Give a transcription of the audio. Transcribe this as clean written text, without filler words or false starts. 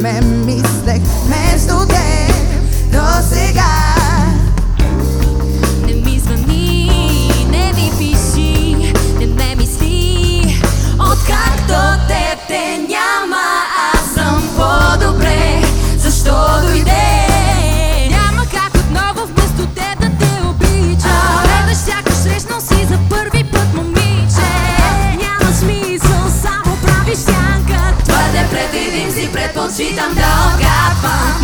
мен мислех вместо теб досега. Не ми звъни, не ми пиши, не ме мисли. Откакто теб те няма, аз съм по-добре. Защо дойде? Няма как отново вместо теб да те обичам. Гледаш сякаш срещнал си за първи път момиче. Няма смисъл, само правиш сянка. Твърде предвидим си, предпочитам да отгадвам.